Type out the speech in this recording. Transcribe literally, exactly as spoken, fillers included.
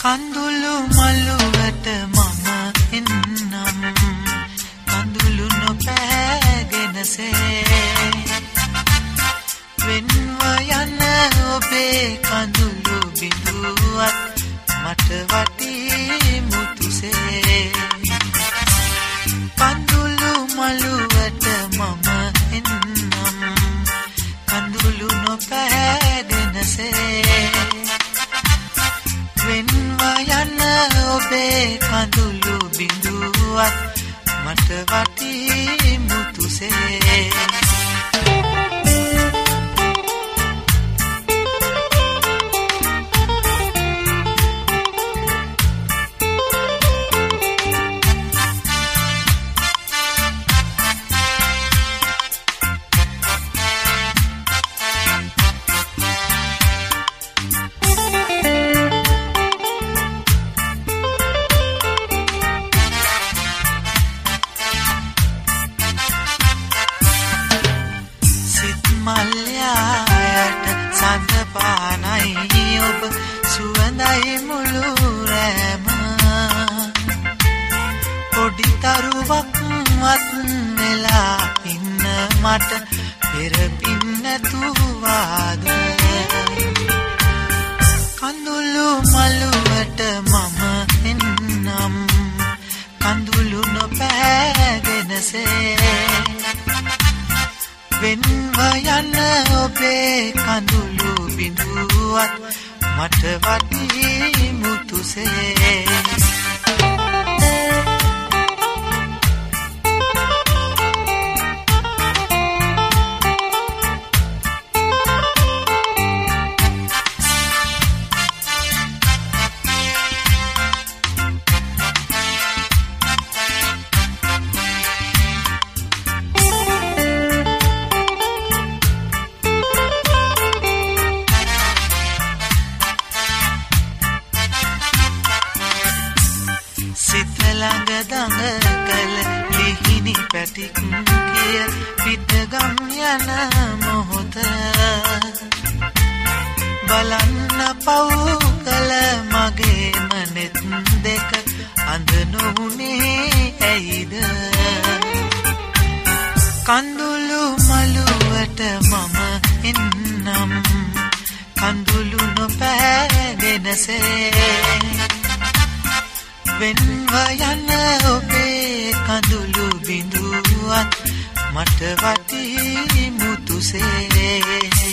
කඳුළු මළුවට මම එන්නම් කඳුළු නොපෑගෙනසේ වෙන්ව යන ඔබේ කඳුළු බිඳුවත් මට වටී මුතුසේ කඳුළු මළුවට මම එන්නම් කඳුළු නොපෑගෙනසේ වෙන්ව යන ඔබේ කඳුළු බිඳුවත් මට වටී මුතුසේ මල්යායට සඳ පානයි ඔබ සුවඳයි මුළු රැම පොඩි තරුවක් වත් වෙලා ඉන්න මට පෙරපින් නැතුවාද කඳුළු මළුවට මම එන්නම් කඳුළු නොපෑගෙනසේ වෙන්ව යන ඔබේ කඳුළු බිඳුවත් මට වටී මුතුසේ සිත ළඟ දඟ කළ ලිහිණි පැටික් කිය පිටගම් යන මොහොත බලන්න පව් කළ මගේ මනෙත් දෙක අඳ නොවුනේ ඇයිද කඳුළු මළුවට මම එන්නම් කඳුළු නොපෑගෙනසේ වෙන්ව යන ඔබේ කඳුළු බිඳුවත් මට වටී මුතුසේ